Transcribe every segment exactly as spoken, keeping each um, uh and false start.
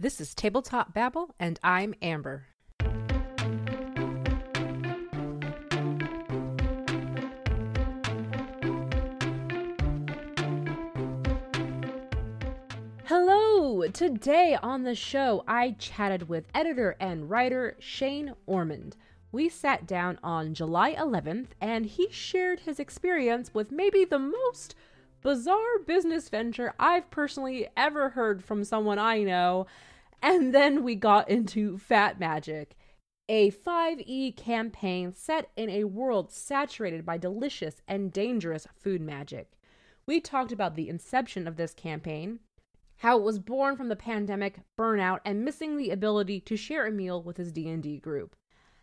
This is Tabletop Babble, and I'm Amber. Hello! Today on the show, I chatted with editor and writer Shane Ormond. We sat down on July eleventh, and he shared his experience with maybe the most bizarre business venture I've personally ever heard from someone I know. And then we got into Fat Magic, a five E campaign set in a world saturated by delicious and dangerous food magic. We talked about the inception of this campaign, how it was born from the pandemic, burnout, and missing the ability to share a meal with his D and D group.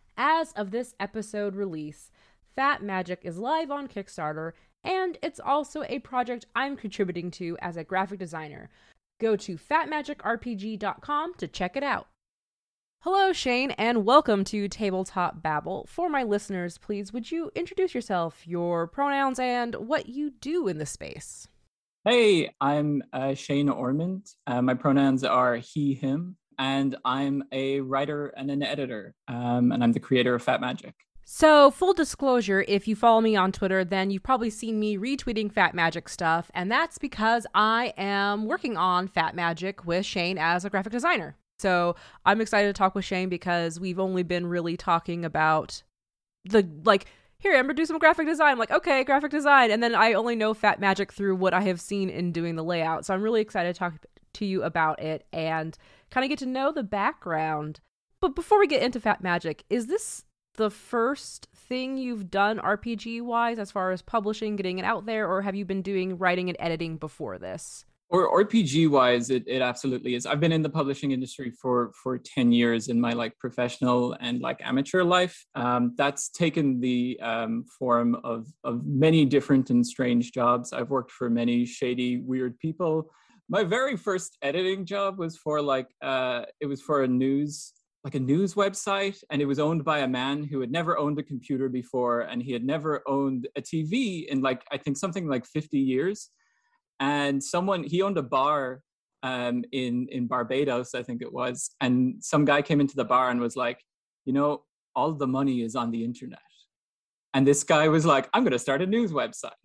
As of this episode release, Fat Magic is live on Kickstarter, and it's also a project I'm contributing to as a graphic designer. Go to fat magic r p g dot com to check it out. Hello, Shane, and welcome to Tabletop Babble. For my listeners, please, would you introduce yourself, your pronouns, and what you do in the space? Hey, I'm uh, Shane Ormond. Uh, my pronouns are he, him, and I'm a writer and an editor, um, and I'm the creator of Fat Magic. So, full disclosure, if you follow me on Twitter, then you've probably seen me retweeting Fat Magic stuff, and that's because I am working on Fat Magic with Shane as a graphic designer. So, I'm excited to talk with Shane because we've only been really talking about the, like, here, Amber, do some graphic design. I'm like, okay, graphic design. And then I only know Fat Magic through what I have seen in doing the layout. So, I'm really excited to talk to you about it and kind of get to know the background. But before we get into Fat Magic, is this the first thing you've done R P G-wise as far as publishing, getting it out there, or have you been doing writing and editing before this? Or R P G-wise, it, it absolutely is. I've been in the publishing industry for for ten years in my like professional and like amateur life. Um, that's taken the um, form of of many different and strange jobs. I've worked for many shady, weird people. My very first editing job was for like uh, it was for a news. like a news website, and it was owned by a man who had never owned a computer before, and he had never owned a T V in like, I think something like fifty years. And someone, he owned a bar um, in, in Barbados, I think it was. And some guy came into the bar and was like, you know, all the money is on the internet. And this guy was like, I'm going to start a news website.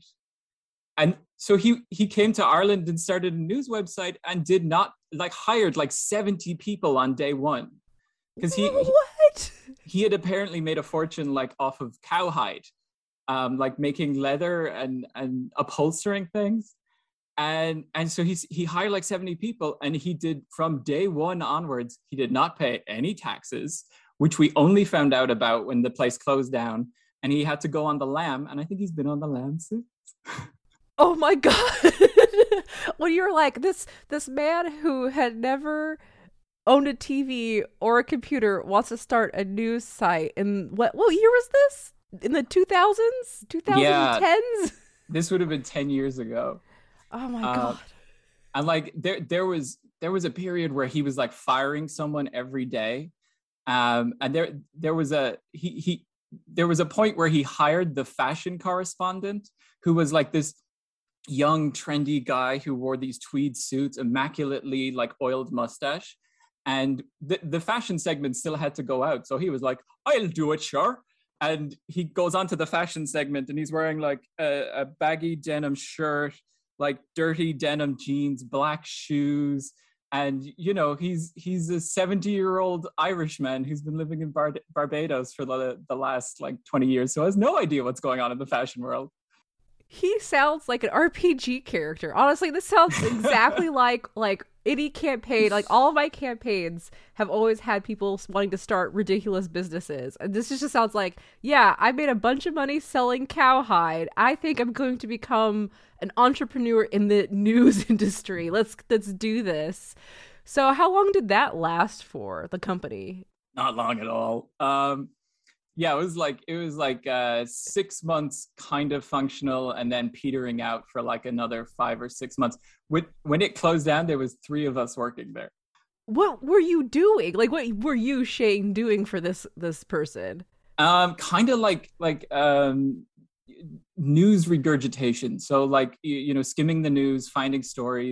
And so he, he came to Ireland and started a news website and did not, like hired like seventy people on day one. Because he, what? he had apparently made a fortune like off of cowhide, um, like making leather and, and upholstering things. And and so he's, he hired like seventy people, and he did from day one onwards, he did not pay any taxes, which we only found out about when the place closed down. And he had to go on the lam, and I think he's been on the lam since. Oh my God. When you're like, this this man who had never owned a T V or a computer wants to start a news site. And what what year was this? In the two thousands? twenty tens? Yeah, this would have been ten years ago. Oh my uh, God. And like there there was there was a period where he was like firing someone every day. Um, and there there was a he he there was a point where he hired the fashion correspondent, who was like this young trendy guy who wore these tweed suits, immaculately like oiled mustache. And the, the fashion segment still had to go out. So he was like, I'll do it, sure. And he goes on to the fashion segment, and he's wearing like a, a baggy denim shirt, like dirty denim jeans, black shoes. And, you know, he's he's a seventy-year-old Irishman who's been living in Bar- Barbados for the, the last like twenty years. So has no idea what's going on in the fashion world. He sounds like an R P G character. Honestly, this sounds exactly like like any campaign. Like all of my campaigns have always had people wanting to start ridiculous businesses. And this just sounds like, yeah, I made a bunch of money selling cowhide. I think I'm going to become an entrepreneur in the news industry. Let's let's do this. So how long did that last for, the company? Not long at all. Um Yeah, it was like it was like uh, six months kind of functional, and then petering out for like another five or six months. When when it closed down, there was three of us working there. What were you doing? Like, what were you, Shane, doing for this this person? Um, kind of like like um, news regurgitation. So like you, you know, skimming the news, finding stories,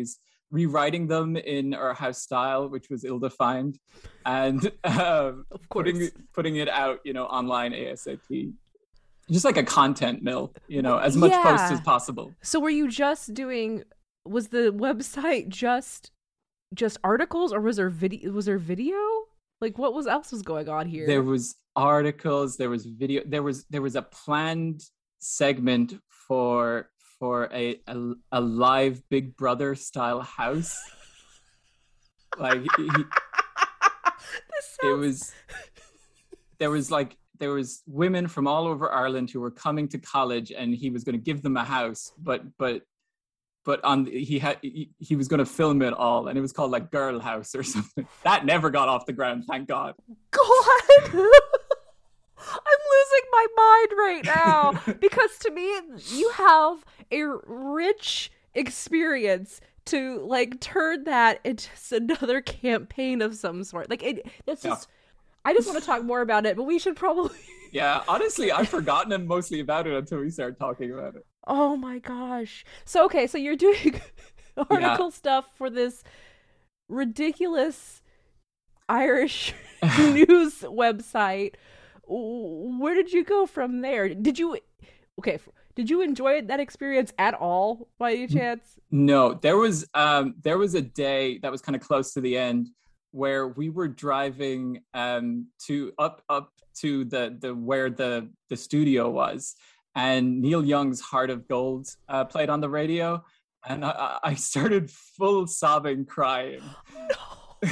rewriting them in our house style, which was ill-defined, and um, of course. putting putting it out, you know, online ASAP. Just like a content mill, you know, as much yeah. post as possible. So were you just doing, was the website just just articles, or was there video was there video? Like what was else was going on here? There was articles, there was video, there was there was a planned segment for for a a, a live Big Brother style house. Like he, he, this sounds... it was there was like there was women from all over Ireland who were coming to college, and he was going to give them a house, but but but on he had he, he was going to film it all, and it was called like Girl House or something. That never got off the ground, thank God. God, I'm losing my mind right now, because to me you have a rich experience to like turn that into another campaign of some sort. Like it, it's just. Yeah. I just want to talk more about it, but we should probably... Yeah, honestly, I've forgotten mostly about it until we start talking about it. Oh my gosh. So, okay, so you're doing article yeah. stuff for this ridiculous Irish news website. Where did you go from there? Did you... Okay, did you enjoy that experience at all, by any chance? No, there was um, there was a day that was kind of close to the end where we were driving um, to up up to the the where the the studio was, and Neil Young's "Heart of Gold" uh, played on the radio, and I, I started full sobbing, crying. No.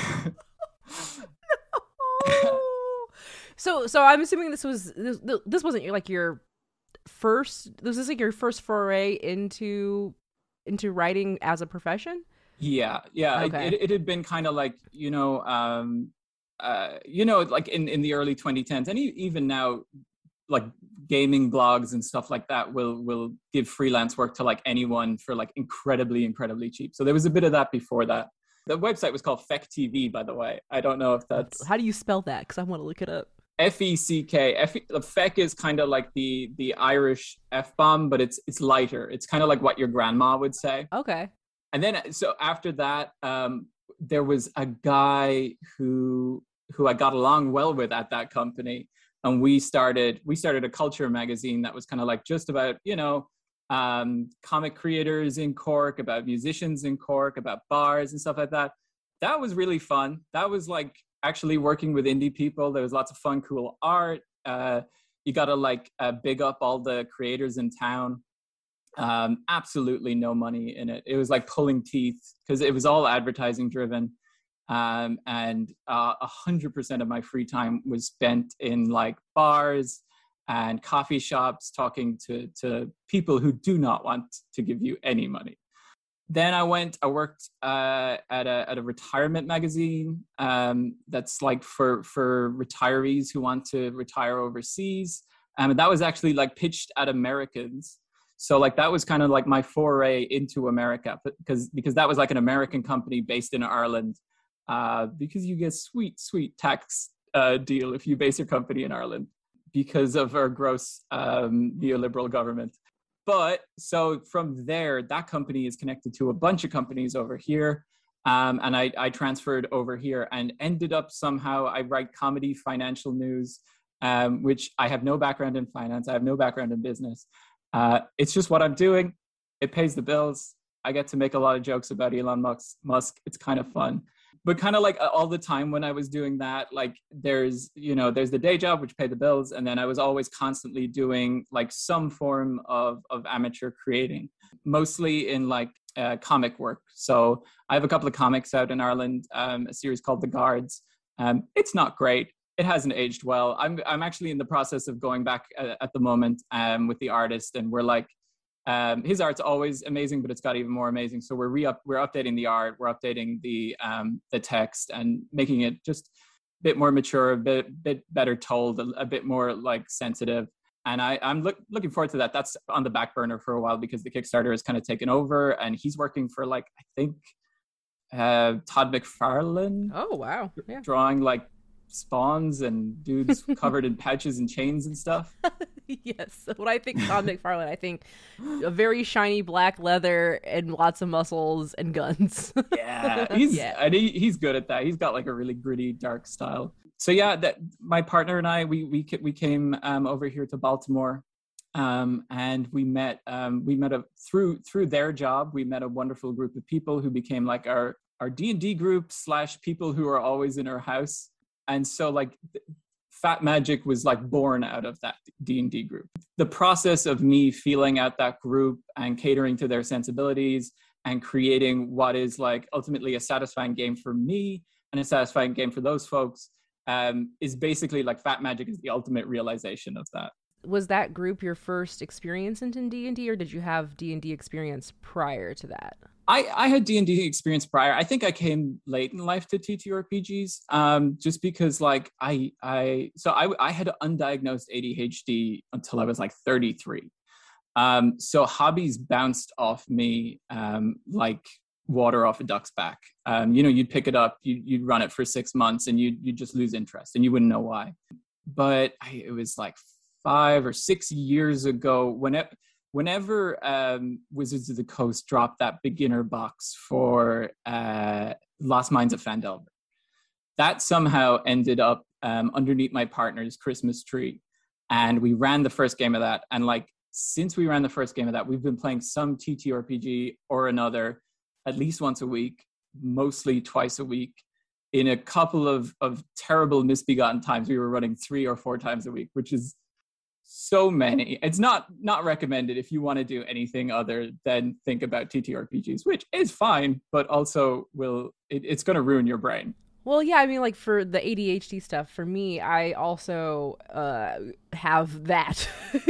No. So so I'm assuming this was this, this wasn't like your first. Was this like your first foray into into writing as a profession? Yeah, yeah. Okay. It, it, it had been kind of like, you know, um, uh, you know, like in, in the early twenty tens, and even now, like gaming blogs and stuff like that will will give freelance work to like anyone for like incredibly, incredibly cheap. So there was a bit of that before that. The website was called Feck T V, by the way. I don't know if that's... How do you spell that? Because I want to look it up. F E C K. F- Feck is kind of like the the Irish F-bomb, but it's it's lighter. It's kind of like what your grandma would say. Okay. And then, so after that, um, there was a guy who who I got along well with at that company, and we started we started a culture magazine that was kind of like just about, you know, um, comic creators in Cork, about musicians in Cork, about bars and stuff like that. That was really fun. That was like actually working with indie people. There was lots of fun, cool art. Uh, you got to like uh, big up all the creators in town. Um, absolutely no money in it. It was like pulling teeth because it was all advertising driven. Um, and a hundred percent of my free time was spent in like bars and coffee shops talking to, to people who do not want to give you any money. Then I went, I worked uh, at a at a retirement magazine um, that's like for, for retirees who want to retire overseas. Um, and that was actually like pitched at Americans. So like that was kind of like my foray into America, because because that was like an American company based in Ireland, uh, because you get sweet, sweet tax uh, deal if you base your company in Ireland because of our gross um, neoliberal government. But so from there, that company is connected to a bunch of companies over here. Um, and I, I transferred over here and ended up somehow, I write comedy financial news, um, which I have no background in finance. I have no background in business. Uh, it's just what I'm doing. It pays the bills. I get to make a lot of jokes about Elon Musk. It's kind of fun. But kind of like all the time when I was doing that, like there's, you know, there's the day job, which paid the bills. And then I was always constantly doing like some form of, of amateur creating, mostly in like uh, comic work. So I have a couple of comics out in Ireland, um, a series called The Guards. Um, it's not great. It hasn't aged well. I'm I'm actually in the process of going back at, at the moment um, with the artist, and we're like, um, his art's always amazing, but it's got even more amazing. So we're re up we're updating the art, we're updating the um, the text, and making it just a bit more mature, a bit bit better told, a, a bit more like sensitive. And I I'm look, looking forward to that. That's on the back burner for a while because the Kickstarter has kind of taken over, and he's working for like I think uh, Todd McFarlane. Oh wow! Yeah, drawing like spawns and dudes covered in pouches and chains and stuff. Yes. When I think Todd McFarlane, I think a very shiny black leather and lots of muscles and guns. Yeah, he's Yeah. and he, he's good at that. He's got like a really gritty, dark style. So yeah, that my partner and I, we we we came um, over here to Baltimore, um, and we met um, we met a through through their job. We met a wonderful group of people who became like our our D and D group slash people who are always in our house. And so like Fat Magic was like born out of that D and D group. The process of me feeling out that group and catering to their sensibilities and creating what is like ultimately a satisfying game for me and a satisfying game for those folks um, is basically like Fat Magic is the ultimate realization of that. Was that group your first experience in D and D, or did you have D and D experience prior to that? I, I had D and D experience prior. I think I came late in life to T T R P Gs, um, just because like I I so I I had undiagnosed A D H D until I was like thirty-three. Um, so hobbies bounced off me um, like water off a duck's back. Um, you know, you'd pick it up, you, you'd run it for six months, and you'd you just lose interest, and you wouldn't know why. But I, it was like five or six years ago when it. Whenever um, Wizards of the Coast dropped that beginner box for uh, Lost Mines of Phandelver, that somehow ended up um, underneath my partner's Christmas tree. And we ran the first game of that. And like, since we ran the first game of that, we've been playing some T T R P G or another at least once a week, mostly twice a week. In a couple of, of terrible misbegotten times, we were running three or four times a week, which is so many. It's not not recommended if you want to do anything other than think about T T R P Gs, which is fine, but also will it, it's going to ruin your brain. Well, yeah, I mean, like for the A D H D stuff, for me, I also uh, have that.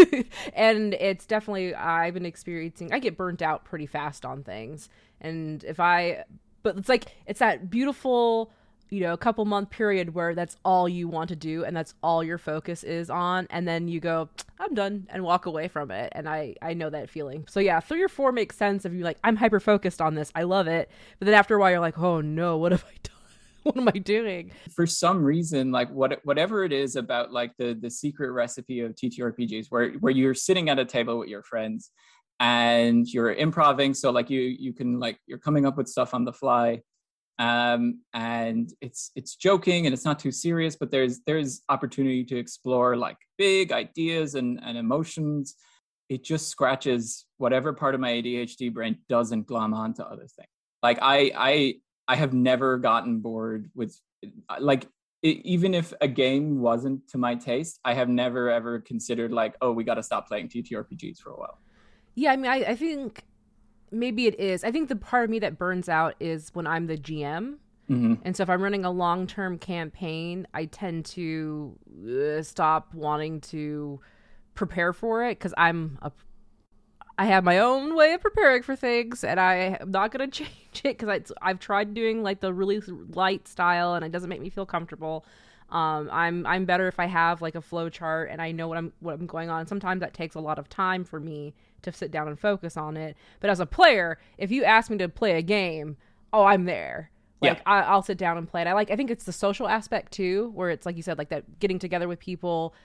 And it's definitely, I've been experiencing, I get burnt out pretty fast on things. And if I, but it's like, it's that beautiful, you know, couple month period where that's all you want to do and that's all your focus is on. And then you go, I'm done, and walk away from it. And I, I know that feeling. So yeah, three or four makes sense if you're like, I'm hyper focused on this. I love it. But then after a while, you're like, oh no, what have I done? What am I doing? For some reason, like what whatever it is about like the the secret recipe of T T R P Gs, where where you're sitting at a table with your friends and you're improvising, so like you you can like you're coming up with stuff on the fly, um, and it's it's joking and it's not too serious, but there's there's opportunity to explore like big ideas and and emotions. It just scratches whatever part of my A D H D brain doesn't glom onto other things. Like I I. I have never gotten bored with, like, it, even if a game wasn't to my taste, I have never ever considered like, oh, we got to stop playing T T R P Gs for a while. Yeah, I mean, I, I think maybe it is. I think the part of me that burns out is when I'm the G M. Mm-hmm. And so if I'm running a long-term campaign, I tend to uh, stop wanting to prepare for it because I'm a I have my own way of preparing for things, and I am not going to change it because I've tried doing like the really light style, and it doesn't make me feel comfortable. Um, I'm I'm better if I have like a flow chart and I know what I'm what I'm going on. Sometimes that takes a lot of time for me to sit down and focus on it. But as a player, if you ask me to play a game, oh, I'm there. Like yeah. I, I'll sit down and play it. I like. I think it's the social aspect too, where it's like you said, like that getting together with people.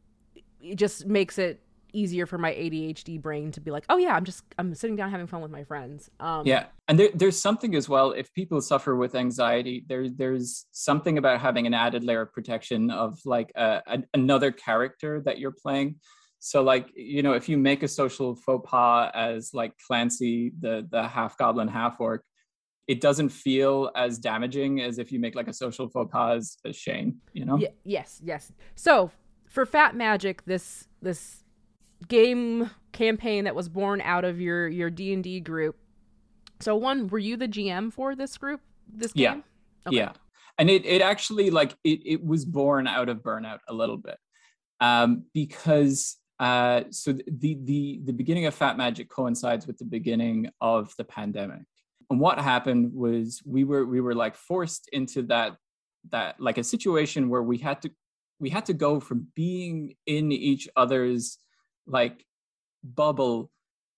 It just makes it easier for my A D H D brain to be like, oh yeah, I'm just I'm sitting down having fun with my friends. Um, yeah, and there, there's something as well. If people suffer with anxiety, there there's something about having an added layer of protection of like a, a, another character that you're playing. So like, you know, if you make a social faux pas as like Clancy, the the half goblin, half orc, it doesn't feel as damaging as if you make like a social faux pas as, as Shane. You know? Yeah, yes, yes. So for Fat Magic, this this. game campaign that was born out of your your D and D group. So one, were you the G M for this group, this game? Yeah. Okay. Yeah. And it it actually like it it was born out of burnout a little bit. Um because uh so the the the beginning of Fat Magic coincides with the beginning of the pandemic. And what happened was we were we were like forced into that that like a situation where we had to we had to go from being in each other's like bubble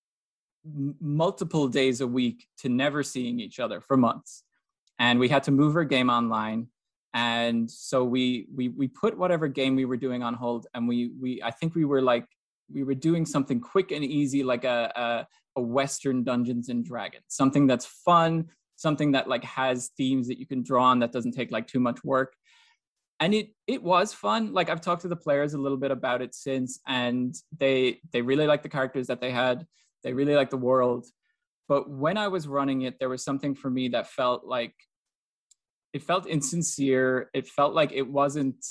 m- multiple days a week to never seeing each other for months. And we had to move our game online. And so we we we put whatever game we were doing on hold, and we we I think we were like we were doing something quick and easy, like a a, a Western Dungeons and Dragons, something that's fun, something that like has themes that you can draw on that doesn't take like too much work. And it it was fun. Like I've talked to the players a little bit about it since, and they they really liked the characters that they had. They really liked the world. But when I was running it, there was something for me that felt like it felt insincere. It felt like it wasn't,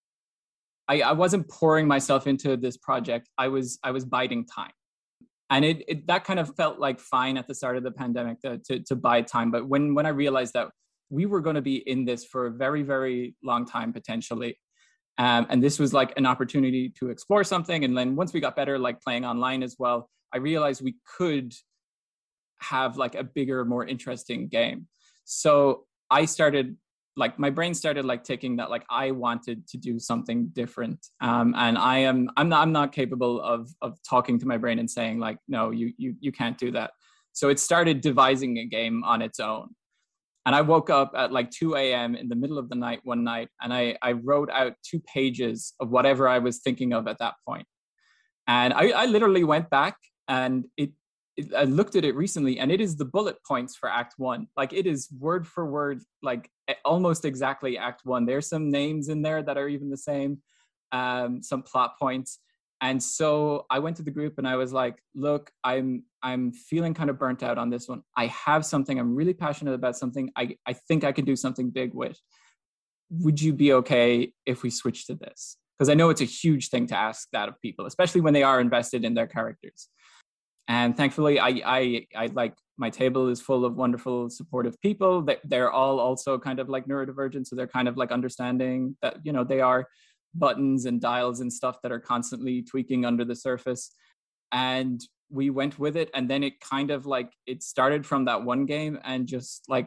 I, I wasn't pouring myself into this project. I was, I was biding time. And it, it that kind of felt like fine at the start of the pandemic to, to, to bide time. But when, when I realized that we were going to be in this for a very, very long time, potentially. Um, and this was like an opportunity to explore something. And then once we got better, like playing online as well, I realized we could have like a bigger, more interesting game. So I started, like my brain started like ticking that like I wanted to do something different. Um, and I am, I'm not, I'm not capable of of talking to my brain and saying like, no, you you you can't do that. So it started devising a game on its own. And I woke up at like two a.m. in the middle of the night one night, and I, I wrote out two pages of whatever I was thinking of at that point. And I, I literally went back and it, it, I looked at it recently, and it is the bullet points for Act One. Like it is word for word, like almost exactly Act One. There's some names in there that are even the same, um, some plot points. And so I went to the group and I was like, look, I'm I'm feeling kind of burnt out on this one. I have something, I'm really passionate about something I, I think I can do something big with. Would you be okay if we switch to this? Because I know it's a huge thing to ask that of people, especially when they are invested in their characters. And thankfully, I I, I like my table is full of wonderful, supportive people. That they're all also kind of like neurodivergent, so they're kind of like understanding that, you know, they are buttons and dials and stuff that are constantly tweaking under the surface. And we went with it, and then it kind of like it started from that one game and just like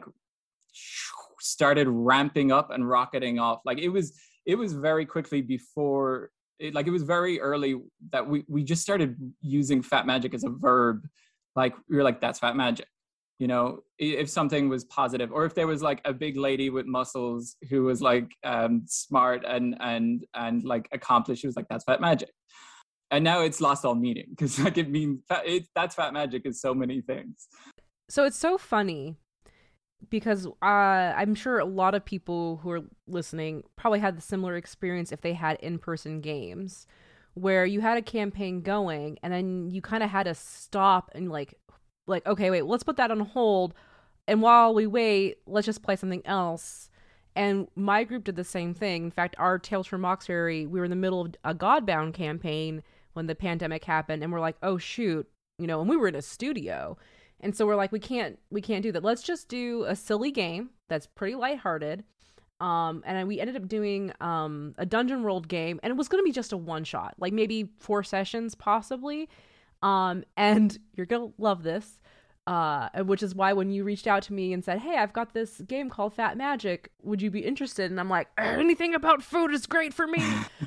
started ramping up and rocketing off. Like it was it was very quickly before it, like it was very early that we we just started using fat magic as a verb. Like we were like, that's fat magic, you know, if something was positive, or if there was like a big lady with muscles who was like um smart and and and like accomplished, she was like, that's fat magic. And now it's lost all meaning because like it means it, that's fat magic is so many things. So it's so funny because uh, I'm sure a lot of people who are listening probably had the similar experience if they had in-person games where you had a campaign going and then you kind of had to stop and like, like, okay, wait, let's put that on hold. And while we wait, let's just play something else. And my group did the same thing. In fact, our Tales from Moxbury, we were in the middle of a Godbound campaign when the pandemic happened, and we're like, oh shoot, you know, and we were in a studio. And so we're like, we can't, we can't do that. Let's just do a silly game that's pretty lighthearted. Um, and we ended up doing um, a Dungeon World game, and it was going to be just a one shot, like maybe four sessions possibly. Um, and you're going to love this. Uh, which is why when you reached out to me and said, hey, I've got this game called Fat Magic, would you be interested? And I'm like, anything about food is great for me.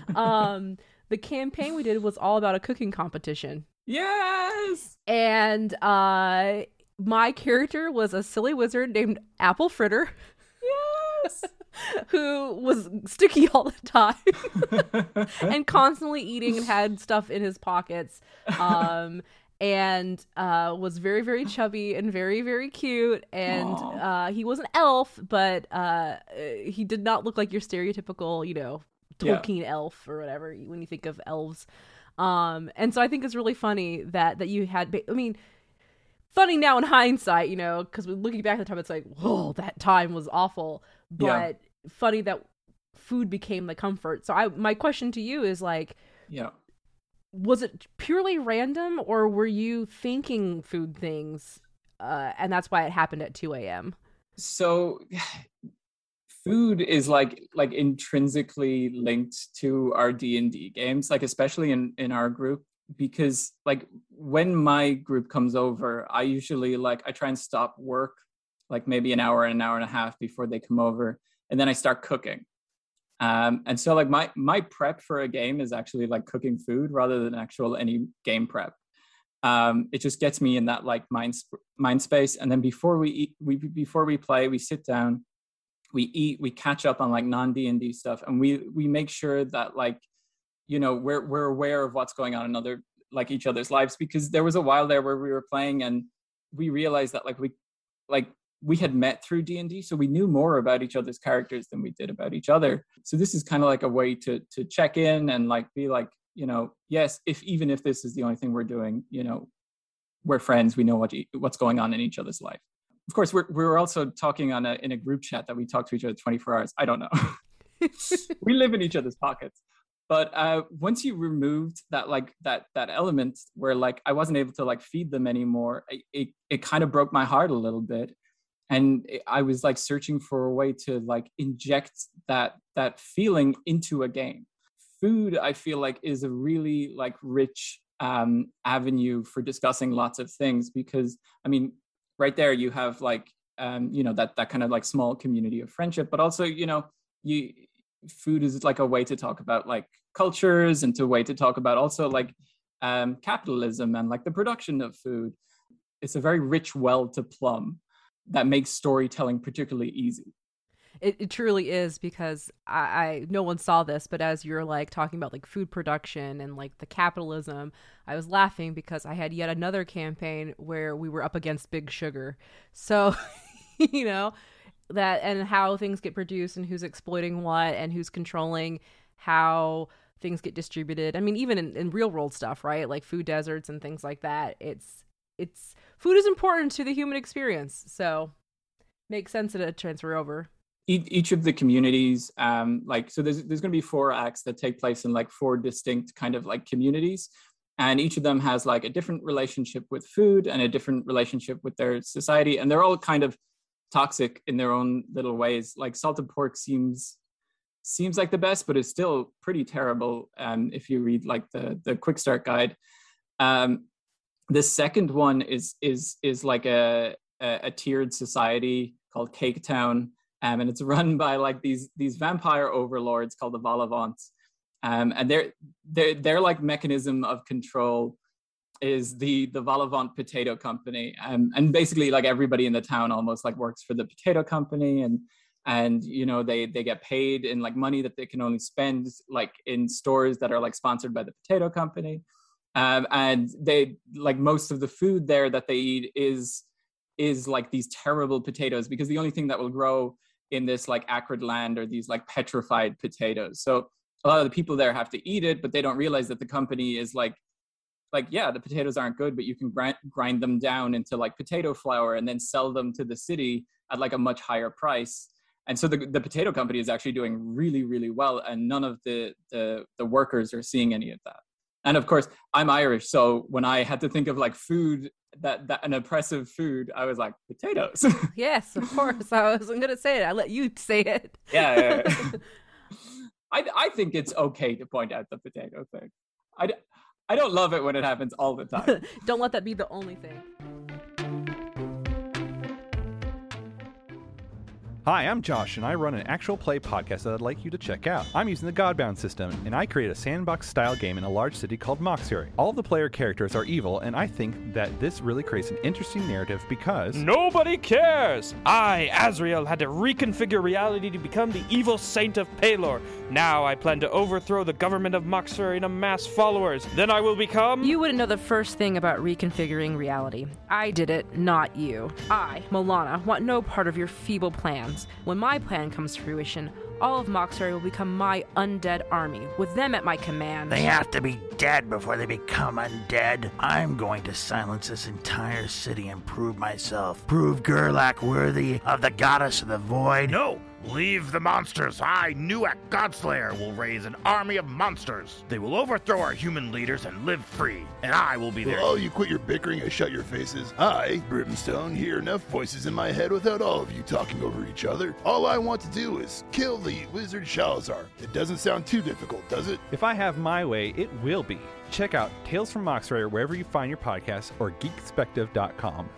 um, the campaign we did was all about a cooking competition. Yes! And uh, my character was a silly wizard named Apple Fritter. Yes! Who was sticky all the time and constantly eating and had stuff in his pockets. Um, and uh, was very, very chubby and very, very cute. And uh, he was an elf, but uh, he did not look like your stereotypical, you know, Tolkien yeah. elf or whatever when you think of elves. Um, and so I think it's really funny that that you had, I mean, funny now in hindsight, you know, because looking back at the time, it's like, whoa, that time was awful. But yeah. funny that food became the comfort. So I, my question to you is like, yeah. was it purely random, or were you thinking food things, uh, and that's why it happened at two a.m.? So food is like like intrinsically linked to our D and D games, like especially in, in our group, because like when my group comes over, I usually like I try and stop work like maybe an hour, an hour and a half before they come over, and then I start cooking. Um, and so like my, my prep for a game is actually like cooking food rather than actual any game prep. Um, it just gets me in that like mind, mind space. And then before we eat, we, before we play, we sit down, we eat, we catch up on like non-D and D stuff, and we we make sure that like, you know, we're we're aware of what's going on in other like each other's lives, because there was a while there where we were playing and we realized that like we like we had met through D and D, so we knew more about each other's characters than we did about each other. So this is kind of like a way to to check in and like be like, you know, yes, if even if this is the only thing we're doing, you know, we're friends, we know what what's going on in each other's life. Of course, we're we're also talking on a in a group chat that we talk to each other twenty-four hours. I don't know. We live in each other's pockets. But uh, once you removed that like that that element where like I wasn't able to like feed them anymore, it it, it kind of broke my heart a little bit. And I was like searching for a way to like inject that that feeling into a game. Food, I feel like, is a really like rich um, avenue for discussing lots of things, because I mean, right there you have like um, you know that that kind of like small community of friendship, but also you know you food is like a way to talk about like cultures and to a way to talk about also like um, capitalism and like the production of food. It's a very rich well to plumb that makes storytelling particularly easy. It, it truly is, because I, I no one saw this, but as you're like talking about like food production and like the capitalism, I was laughing because I had yet another campaign where we were up against Big Sugar. So, you know, that and how things get produced and who's exploiting what and who's controlling how things get distributed. I mean, even in, in real world stuff, right? Like food deserts and things like that. It's it's food is important to the human experience. So makes sense to transfer over. Each of the communities, um, like, so there's there's going to be four acts that take place in like four distinct kind of like communities. And each of them has like a different relationship with food and a different relationship with their society. And they're all kind of toxic in their own little ways. Like Salted Pork seems seems like the best, but it's still pretty terrible um, if you read like the the quick start guide. Um, the second one is is is like a, a, a tiered society called Cake Town. Um, and it's run by like these these vampire overlords called the Valavants, um, and their their their like mechanism of control is the the Valavant Potato Company, um, and basically like everybody in the town almost like works for the potato company, and and you know they they get paid in like money that they can only spend like in stores that are like sponsored by the potato company, um, and they like most of the food there that they eat is is like these terrible potatoes, because the only thing that will grow in this like acrid land are these like petrified potatoes. So a lot of the people there have to eat it, but they don't realize that the company is like, like, yeah, the potatoes aren't good, but you can grind, grind them down into like potato flour and then sell them to the city at like a much higher price. And so the, the potato company is actually doing really, really well. And none of the, the, the workers are seeing any of that. And of course, I'm Irish. So when I had to think of like food, that, that an oppressive food, I was like, potatoes. Yes, of course. I wasn't going to say it. I let you say it. Yeah. yeah, yeah. I, I think it's okay to point out the potato thing. I, I don't love it when it happens all the time. Don't let that be the only thing. Hi, I'm Josh, and I run an actual play podcast that I'd like you to check out. I'm using the Godbound system, and I create a sandbox-style game in a large city called Moxbury. All of the player characters are evil, and I think that this really creates an interesting narrative because... Nobody cares! I, Azrael, had to reconfigure reality to become the evil saint of Pelor. Now I plan to overthrow the government of Moxbury and amass followers. Then I will become... You wouldn't know the first thing about reconfiguring reality. I did it, not you. I, Milana, want no part of your feeble plans. When my plan comes to fruition, all of Moxbury will become my undead army, with them at my command. They have to be dead before they become undead. I'm going to silence this entire city and prove myself. Prove Gerlach worthy of the goddess of the void. No! Leave the monsters. I, Nuak Godslayer, will raise an army of monsters. They will overthrow our human leaders and live free, and I will be there. Will all you quit your bickering and shut your faces? I, Brimstone, hear enough voices in my head without all of you talking over each other. All I want to do is kill the wizard Shalazar. It doesn't sound too difficult, does it? If I have my way, it will be. Check out Tales from Moxbury wherever you find your podcasts or geekspective dot com.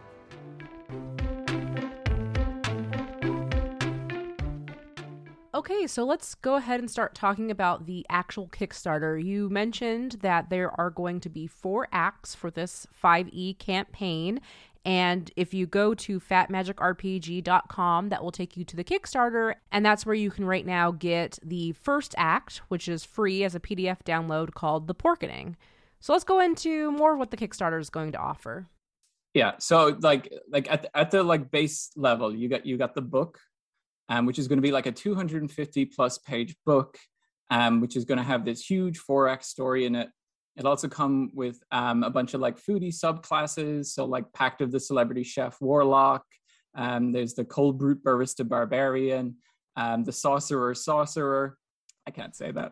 Okay, so let's go ahead and start talking about the actual Kickstarter. You mentioned that there are going to be four acts for this five E campaign, And if you go to fat magic r p g dot com, that will take you to the Kickstarter. And that's where you can right now get the first act, which is free as a P D F download, called The Porkening. So let's go into more of what the Kickstarter is going to offer. Yeah. So like like at the, at the like base level, you got you got the book, um, which is going to be like a two hundred fifty plus page book, um, which is going to have this huge four act story in it. It'll also come with um, a bunch of like foodie subclasses. So like Pact of the Celebrity Chef Warlock. Um, there's the Cold Brute Barista Barbarian. Um, the Sorcerer Sorcerer. I can't say that.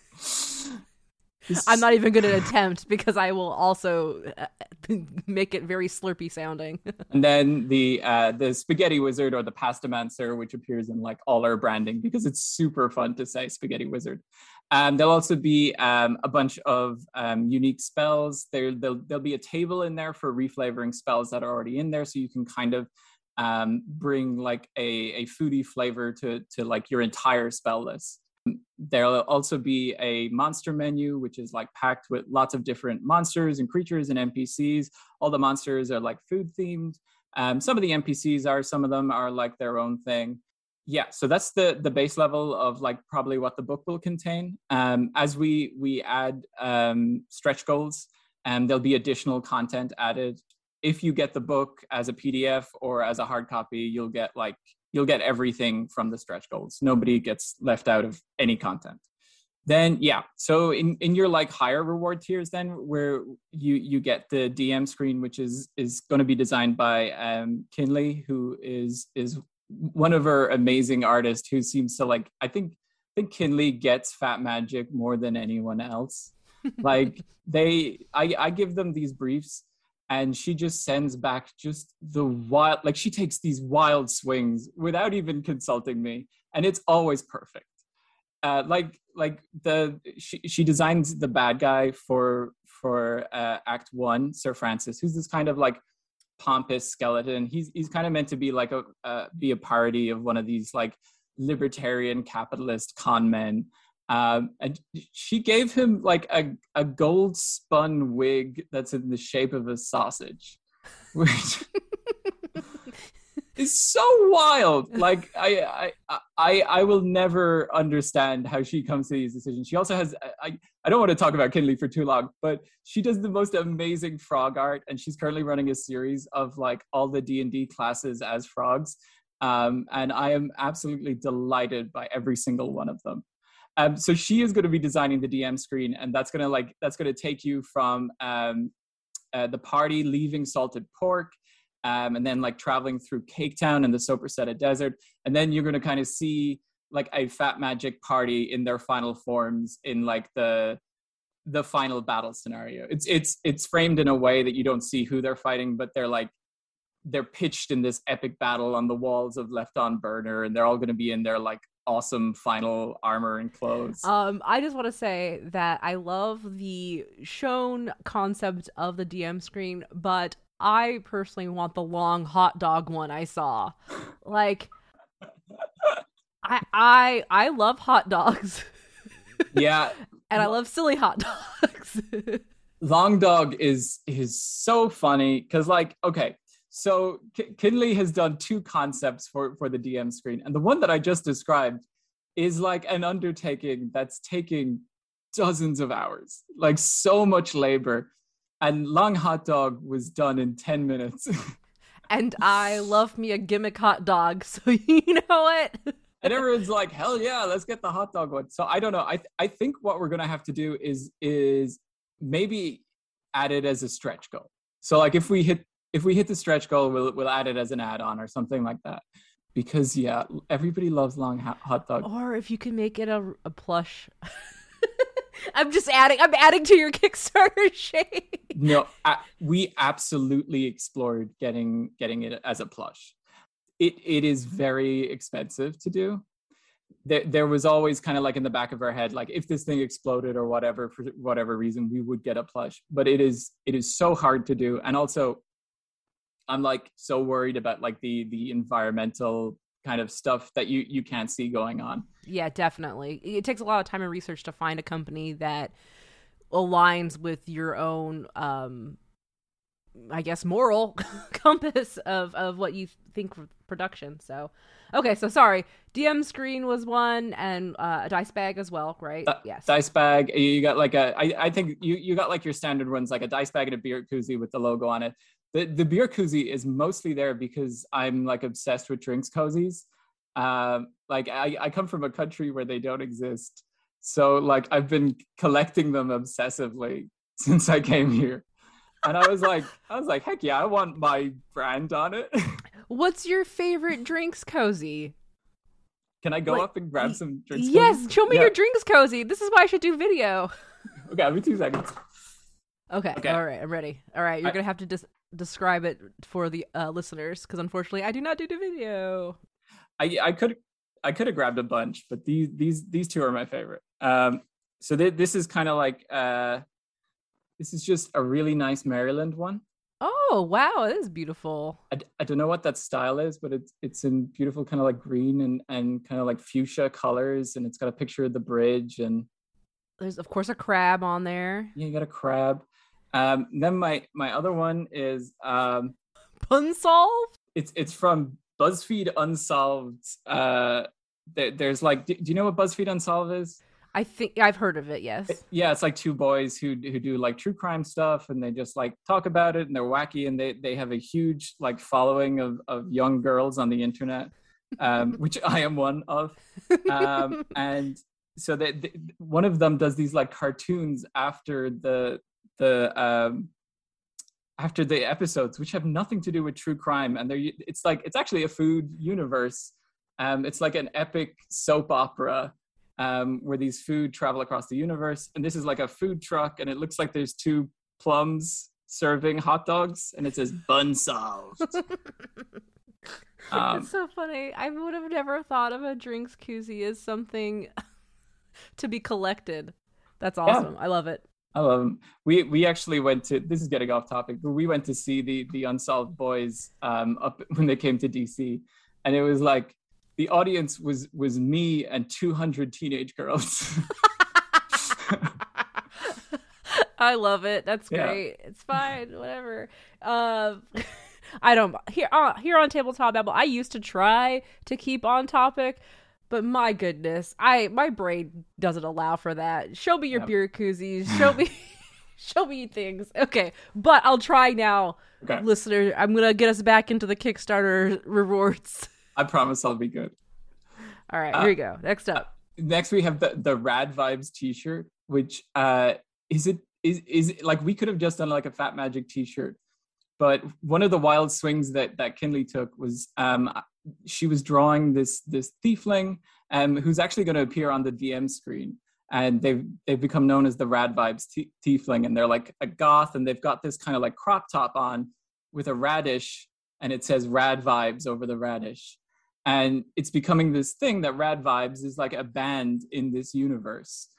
I'm not even going to attempt because I will also make it very slurpy sounding. And then the uh, the Spaghetti Wizard or the Pastamancer, which appears in like all our branding because it's super fun to say Spaghetti Wizard. Um, there'll also be um, a bunch of um, unique spells. There, there'll, there'll be a table in there for reflavoring spells that are already in there, so you can kind of um, bring like a, a foodie flavor to to like your entire spell list. There'll also be a monster menu, which is like packed with lots of different monsters and creatures and N P Cs. All the monsters are like food themed. Um, some of the N P Cs are, some of them are like their own thing. Yeah, so that's the the base level of like probably what the book will contain. Um, as we we add um, stretch goals, and um, there'll be additional content added. If you get the book as a P D F or as a hard copy, you'll get like you'll get everything from the stretch goals. Nobody gets left out of any content. Then yeah, so in, in your like higher reward tiers, then where you you get the D M screen, which is is going to be designed by um, Kinley, who is is one of our amazing artists who seems to like I think I think Kinley gets Fat Magic more than anyone else. Like they, I I give them these briefs, and she just sends back just the wild, like she takes these wild swings without even consulting me, and it's always perfect. Uh, like like the she she designs the bad guy for for uh, Act One, Sir Francis, who's this kind of like pompous skeleton. He's he's kind of meant to be like a uh, be a parody of one of these like libertarian capitalist con men. Um, and she gave him like a, a gold spun wig that's in the shape of a sausage, which is so wild. Like I, I, I, I will never understand how she comes to these decisions. She also has, I, I don't want to talk about Kinley for too long, but she does the most amazing frog art, and she's currently running a series of like all the D and D classes as frogs. Um, and I am absolutely delighted by every single one of them. Um, so she is going to be designing the D M screen, and that's going to like that's going to take you from um, uh, the party leaving Salted Pork, um, and then like traveling through Cake Town and the Soprasetta Desert, and then you're going to kind of see like a Fat Magic party in their final forms in like the the final battle scenario. It's it's it's framed in a way that you don't see who they're fighting, but they're like they're pitched in this epic battle on the walls of Left on Burner, and they're all going to be in their like awesome final armor and clothes. Um, I just want to say that I love the shown concept of the D M screen, but I personally want the long hot dog one I saw. Like, I I I love hot dogs. Yeah, and I love silly hot dogs. Long Dog is is so funny because, like, okay. So K- Kinley has done two concepts for, for the D M screen. And the one that I just described is like an undertaking that's taking dozens of hours, like so much labor. And Long Hot Dog was done in ten minutes. And I love me a gimmick hot dog. So you know what? And everyone's like, hell yeah, let's get the hot dog one. So I don't know. I th- I think what we're going to have to do is is maybe add it as a stretch goal. So like if we hit If we hit the stretch goal, we'll we'll add it as an add-on or something like that. Because yeah, everybody loves long ha- hot dog. Or if you can make it a, a plush. I'm just adding. I'm adding to your Kickstarter shade. No, I, we absolutely explored getting getting it as a plush. It it is very expensive to do. There there was always kind of like in the back of our head, like if this thing exploded or whatever for whatever reason, we would get a plush. But it is it is so hard to do, and also I'm like so worried about like the the environmental kind of stuff that you you can't see going on. Yeah, definitely. It takes a lot of time and research to find a company that aligns with your own um I guess, moral compass of, of what you think for production. So, okay, so sorry. D M screen was one, and uh, a dice bag as well, right? D- yes. Dice bag. You got like a, I, I think you, you got like your standard ones, like a dice bag and a beer koozie with the logo on it. The, the beer koozie is mostly there because I'm like obsessed with drinks cozies. Um, like I, I come from a country where they don't exist. So like I've been collecting them obsessively since I came here. And I was like, I was like, heck yeah, I want my brand on it. What's your favorite drinks cozy? Can I go like, up and grab some drinks? Yes, cozies? show me yeah. your drinks cozy. This is why I should do video. Okay, give me two seconds. Okay, okay. All right, I'm ready. All right, you're I, gonna have to des- describe it for the uh, listeners because unfortunately I do not do the video. I I could I could have grabbed a bunch, but these these these two are my favorite. Um, so th- this is kind of like uh. This is just a really nice Maryland one. Oh, wow. It is beautiful. I, I don't know what that style is, but it's it's in beautiful kind of like green and, and kind of like fuchsia colors. And it's got a picture of the bridge. And there's, of course, a crab on there. Yeah, you got a crab. Um, then my, my other one is... Um, Unsolved? It's, it's from BuzzFeed Unsolved. Uh, there, there's like... Do, do you know what BuzzFeed Unsolved is? I think I've heard of it, yes. Yeah, it's like two boys who who do like true crime stuff, and they just like talk about it, and they're wacky, and they, they have a huge like following of, of young girls on the internet, um, which I am one of. Um, and so they, they, one of them does these like cartoons after the the um, after the episodes, which have nothing to do with true crime, and they're it's like it's actually a food universe. Um, it's like an epic soap opera. Um, where these food travel across the universe. And this is like a food truck, and it looks like there's two plums serving hot dogs, and it says bun solved. um, it's so funny. I would have never thought of a drinks koozie as something to be collected. That's awesome. Yeah. I love it. I love them. We we actually went to, this is getting off topic, but we went to see the the Unsolved Boys um, up when they came to D C, and it was like, the audience was was me and two hundred teenage girls. I love it. That's great. Yeah. It's fine. Whatever. Um, I don't here uh, here on Tabletop Babble. I used to try to keep on topic, but my goodness, I my brain doesn't allow for that. Show me your yep. beer koozies. Show me show me things. Okay, but I'll try now, okay. Listener. I'm gonna get us back into the Kickstarter rewards. I promise I'll be good. All right, here uh, we go. Next up. Uh, next we have the, the Rad Vibes t-shirt, which uh, is it is is like we could have just done like a Fat Magic t-shirt, but one of the wild swings that that Kinley took was um, she was drawing this this tiefling um, who's actually going to appear on the D M screen, and they've they've become known as the Rad Vibes t- tiefling, and they're like a goth, and they've got this kind of like crop top on with a radish, and it says Rad Vibes over the radish. And it's becoming this thing that Rad Vibes is like a band in this universe.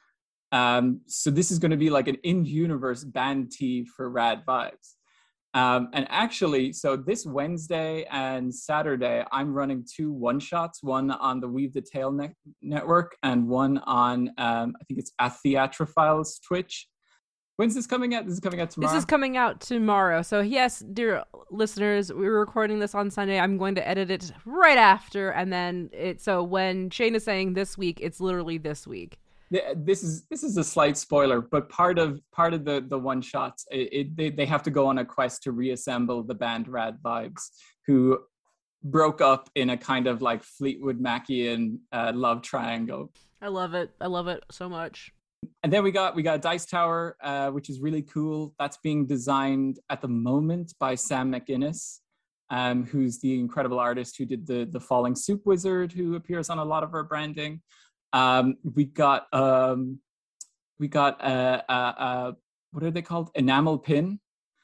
Um, so this is going to be like an in-universe band tee for Rad Vibes. Um, and actually, so this Wednesday and Saturday, I'm running two one-shots, one on the Weave the Tale ne- network and one on, um, I think it's at Theatrophiles Twitch. When's this coming out? This is coming out tomorrow? This is coming out tomorrow. So yes, dear listeners, we were recording this on Sunday. I'm going to edit it right after. And then it, so when Shane is saying this week, it's literally this week. Yeah, this is this is a slight spoiler, but part of part of the, the one shots, it, it, they, they have to go on a quest to reassemble the band Rad Vibes, who broke up in a kind of like Fleetwood Macian uh, love triangle. I love it. I love it so much. And then we got we got Dice Tower, uh, which is really cool. That's being designed at the moment by Sam McInnes, um, who's the incredible artist who did the the Falling Soup Wizard, who appears on a lot of our branding. Um, we got um, we got uh, uh, uh, what are they called? Enamel Pin.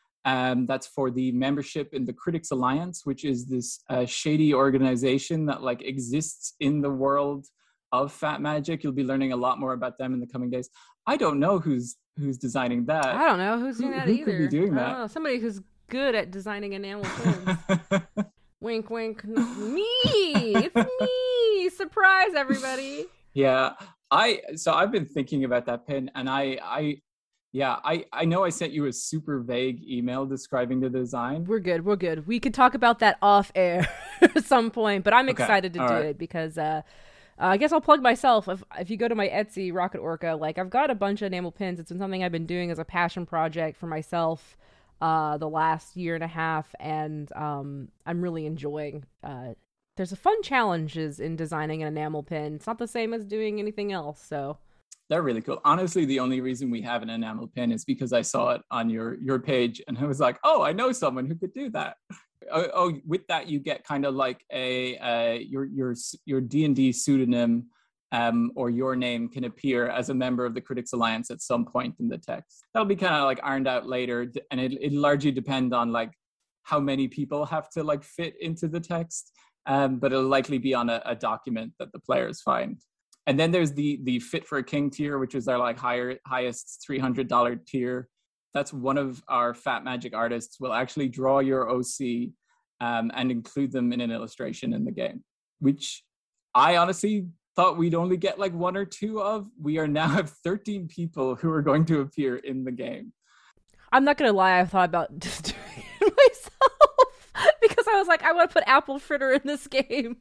Um, that's for the membership in the Critics Alliance, which is this uh, shady organization that like exists in the world of Fat Magic. You'll be learning a lot more about them in the coming days. I don't know who's who's designing that. I don't know who's doing who, that who either. Could be doing I that? don't know. Somebody who's good at designing enamel pins. Wink, wink. Me. It's me. Surprise, everybody. Yeah, I. So I've been thinking about that pin, and I, I, Yeah, I, I know I sent you a super vague email describing the design. We're good. We're good. We could talk about that off air at some point, but I'm Okay, excited to all do right. it because uh, uh, I guess I'll plug myself. If if you go to my Etsy, Rocket Orca, like I've got a bunch of enamel pins. It's been something I've been doing as a passion project for myself uh, the last year and a half, and um, I'm really enjoying. Uh, there's a fun challenges in designing an enamel pin. It's not the same as doing anything else, so. They're really cool. Honestly, the only reason we have an enamel pin is because I saw it on your your page and I was like, oh, I know someone who could do that. Oh, oh with that, you get kind of like a uh, your your your D and D pseudonym um, or your name can appear as a member of the Critics Alliance at some point in the text. That'll be kind of like ironed out later, and it it largely depend on like how many people have to like fit into the text. Um, but it'll likely be on a, a document that the players find. And then there's the the Fit for a King tier, which is our like higher highest three hundred dollars tier. That's one of our Fat Magic artists will actually draw your O C um, and include them in an illustration in the game, which I honestly thought we'd only get like one or two of. We are now have thirteen people who are going to appear in the game. I'm not gonna lie, I thought about just doing it myself because I was like, I want to put Apple Fritter in this game.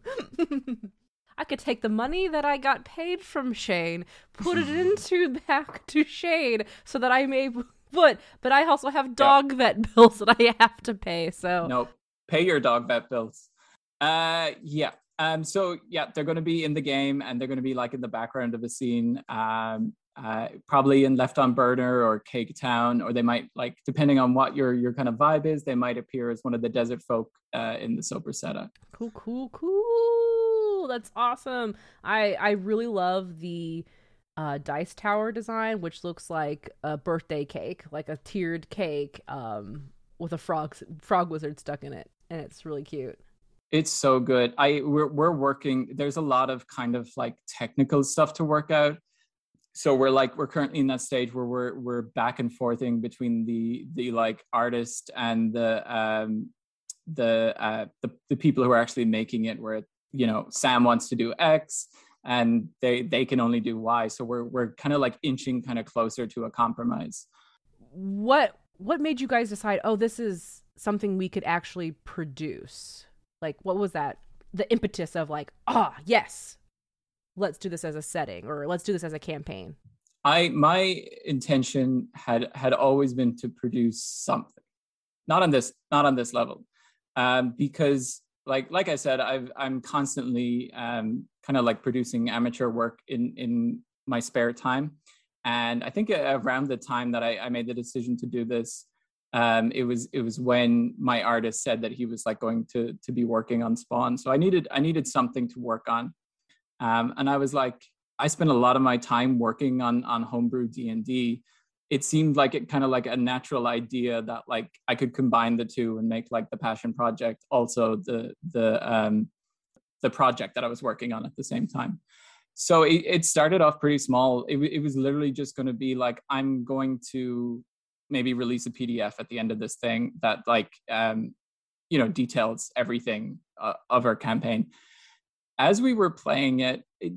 I could take the money that I got paid from Shane, put it into back to Shane so that I may put, but I also have dog yep. vet bills that I have to pay. So nope, pay your dog vet bills. Uh, yeah. Um. So yeah, they're going to be in the game and they're going to be like in the background of a scene. Um. Uh. Probably in Left on Burner or Cake Town, or they might like depending on what your your kind of vibe is, they might appear as one of the desert folk uh, in the Soprasetta. Cool. Cool. Cool. That's awesome. I I really love the uh, dice tower design, which looks like a birthday cake, like a tiered cake um, with a frog frog wizard stuck in it, and it's really cute. It's so good. I we're we're working. There's a lot of kind of like technical stuff to work out. So we're like we're currently in that stage where we're we're back and forthing between the the like artist and the um the uh the, the people who are actually making it, where it, you know, Sam wants to do X and they they can only do Y. So we're we're kind of like inching kind of closer to a compromise. What what made you guys decide, oh, this is something we could actually produce? Like, what was that? The impetus of like, ah, oh, yes, let's do this as a setting, or let's do this as a campaign. I my intention had had always been to produce something, not on this not on this level, um, because. Like like I said, I've, I'm constantly um, kind of like producing amateur work in, in my spare time. And I think around the time that I, I made the decision to do this, um, it was it was when my artist said that he was like going to to be working on Spawn. So I needed I needed something to work on. Um, and I was like, I spent a lot of my time working on on homebrew D and D. It seemed like it kind of like a natural idea that like I could combine the two and make like the passion project also the the um the project that I was working on at the same time. So it, it started off pretty small. It, it was literally just going to be like, I'm going to maybe release a P D F at the end of this thing that like um you know details everything uh, of our campaign. As we were playing it, it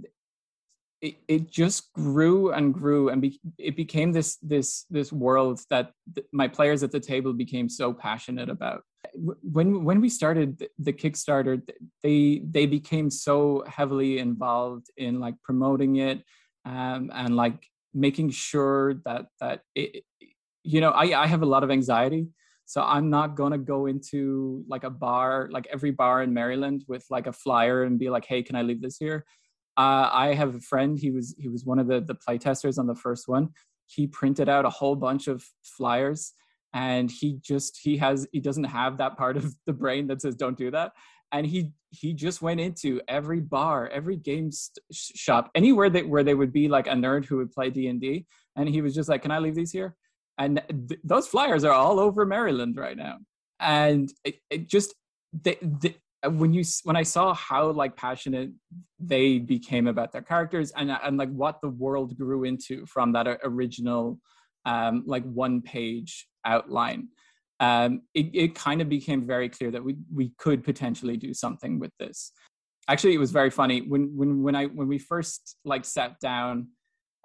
It, it just grew and grew and be, it became this this this world that th- my players at the table became so passionate about. When when we started the Kickstarter, they they became so heavily involved in like promoting it um, and like making sure that that it, you know I, I have a lot of anxiety, so I'm not gonna go into like a bar like every bar in Maryland with like a flyer and be like, hey, can I leave this here? Uh, I have a friend. He was he was one of the the playtesters on the first one. He printed out a whole bunch of flyers, and he just he has he doesn't have that part of the brain that says don't do that. And he he just went into every bar, every game st- shop, anywhere that where there would be like a nerd who would play D and D, and he was just like, "Can I leave these here?" And th- those flyers are all over Maryland right now. And it, it just they, they, when you when I saw how like passionate they became about their characters and and like what the world grew into from that original um, like one page outline, um, it, it kind of became very clear that we we could potentially do something with this. Actually, it was very funny when when when I when we first like sat down.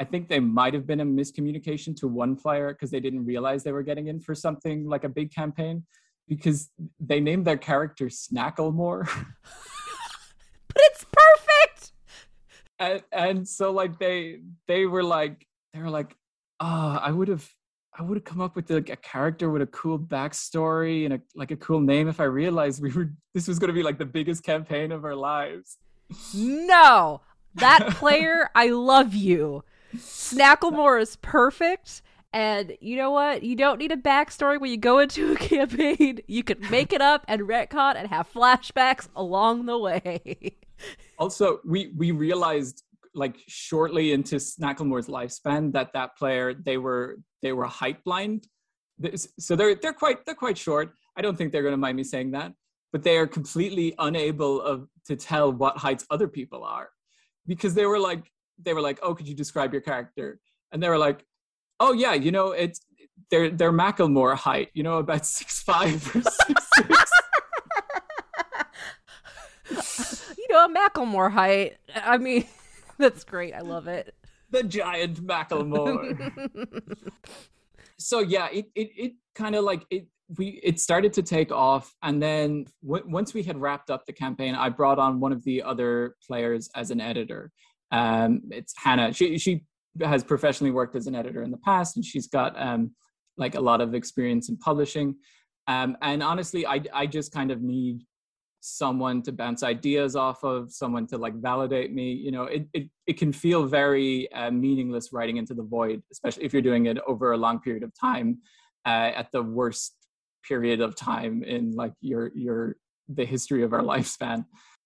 I think they might have been a miscommunication to one player because they didn't realize they were getting in for something like a big campaign, because they named their character Snacklemore. But it's perfect. And, and so like they they were like they were like, oh, I would have I would have come up with like a character with a cool backstory and a, like a cool name if I realized we were this was going to be like the biggest campaign of our lives. No, that player, I love you. Snacklemore is perfect. And you know what? You don't need a backstory when you go into a campaign. You can make it up and retcon and have flashbacks along the way. Also, we we realized like shortly into Snacklemore's lifespan that that player they were they were height blind. So they're they're quite they're quite short. I don't think they're going to mind me saying that, but they are completely unable of to tell what heights other people are, because they were like they were like, oh, could you describe your character? And they were like, oh yeah, you know, it's they're they're Macklemore height, you know, about six five or six six. You know, a Macklemore height. I mean, that's great. I love it. The giant Macklemore. So yeah, it it it kind of like it we it started to take off, and then w- once we had wrapped up the campaign, I brought on one of the other players as an editor. Um, it's Hannah. She she. has professionally worked as an editor in the past, and she's got um, like a lot of experience in publishing. Um, and honestly, I, I just kind of need someone to bounce ideas off of, someone to like validate me. You know, it it, it can feel very uh, meaningless writing into the void, especially if you're doing it over a long period of time, uh, at the worst period of time in like your your the history of our lifespan.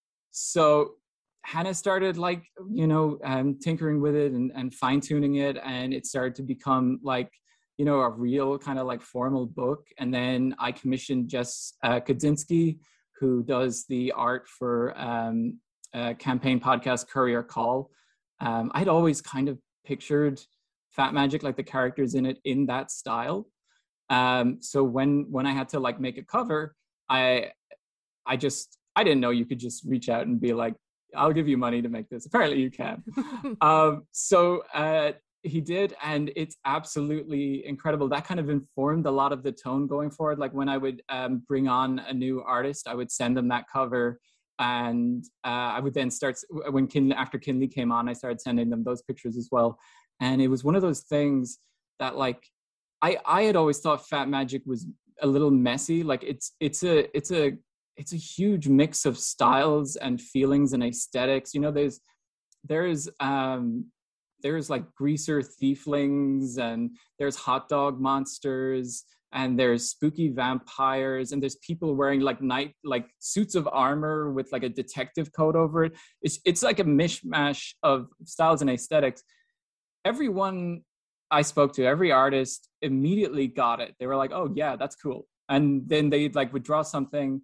So Hannah started like, you know, um, tinkering with it and, and fine tuning it. And it started to become like, you know, a real kind of like formal book. And then I commissioned Jess uh, Kaczynski, who does the art for um, a campaign podcast, Courier Call. Um, I'd always kind of pictured Fat Magic, like the characters in it, in that style. Um, so when when I had to like make a cover, I I just, I didn't know you could just reach out and be like, I'll give you money to make this. Apparently you can. um, so uh, he did, and it's absolutely incredible. That kind of informed a lot of the tone going forward. Like when I would um, bring on a new artist, I would send them that cover, and uh, I would then start, when Kin, after Kinley came on, I started sending them those pictures as well. And it was one of those things that like, I, I had always thought Fat Magic was a little messy. Like it's, it's a, it's a, it's a huge mix of styles and feelings and aesthetics. You know, there's, there's, um, there's like greaser thieflings, and there's hot dog monsters, and there's spooky vampires, and there's people wearing like night, like suits of armor with like a detective coat over it. It's, it's like a mishmash of styles and aesthetics. Everyone I spoke to, every artist immediately got it. They were like, oh yeah, that's cool. And then they like would draw something.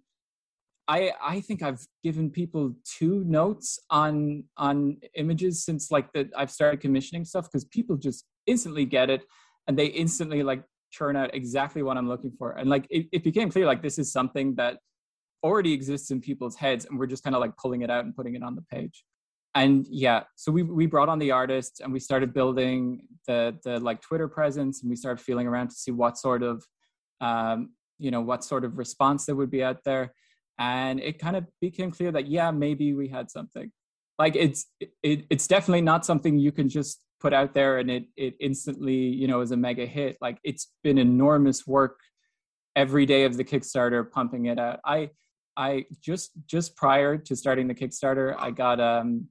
I I think I've given people two notes on on images since like that I've started commissioning stuff, because people just instantly get it, and they instantly like churn out exactly what I'm looking for. And like it, it became clear like this is something that already exists in people's heads, and we're just kind of like pulling it out and putting it on the page. And yeah, so we we brought on the artists, and we started building the the like Twitter presence, and we started feeling around to see what sort of um you know what sort of response there would be out there. And it kind of became clear that, yeah, maybe we had something. Like it's it, it's definitely not something you can just put out there and it it instantly, you know, is a mega hit. Like it's been enormous work every day of the Kickstarter, pumping it out. I I just just prior to starting the Kickstarter, I got um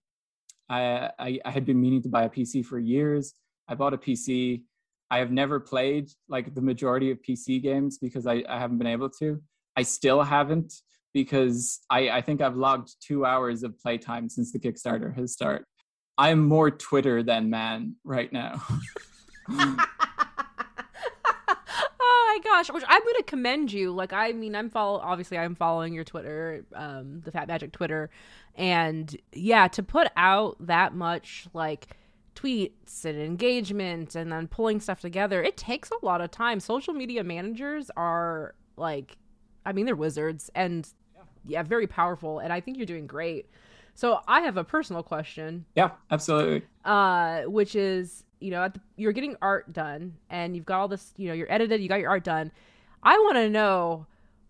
I I, I had been meaning to buy a P C for years. I bought a P C. I have never played like the majority of P C games because I, I haven't been able to. I still haven't, because I, I think I've logged two hours of playtime since the Kickstarter has started. I'm more Twitter than man right now. Oh my gosh, which I'm going to commend you. Like, I mean, I'm follow, obviously I'm following your Twitter, um, the Fat Magic Twitter. And yeah, to put out that much like tweets and engagement and then pulling stuff together, it takes a lot of time. Social media managers are like, I mean, they're wizards, and yeah, very powerful. And I think you're doing great. So I have a personal question. Yeah, absolutely. Uh, which is, you know, at the, you're getting art done and you've got all this, you know, you're edited, you got your art done. I want to know,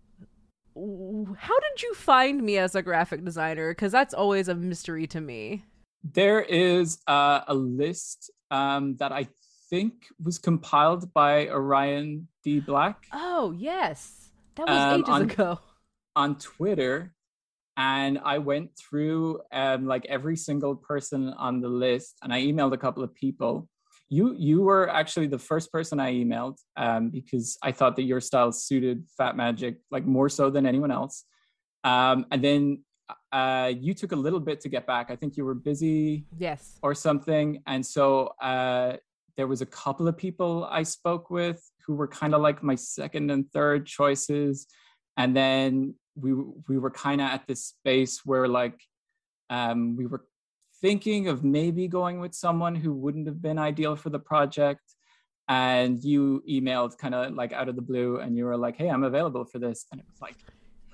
how did you find me as a graphic designer? Because that's always a mystery to me. There is uh, a list um, that I think was compiled by Orion D. Black. Oh, yes. That was um, ages on, ago. On Twitter. And I went through um, like every single person on the list, and I emailed a couple of people. You you were actually the first person I emailed um, because I thought that your style suited Fat Magic like more so than anyone else. Um, and then uh, you took a little bit to get back. I think you were busy, yes, or something. And so uh, there was a couple of people I spoke with who were kind of like my second and third choices. And then we we were kind of at this space where like um, we were thinking of maybe going with someone who wouldn't have been ideal for the project. And you emailed kind of like out of the blue and you were like, hey, I'm available for this. And it was like,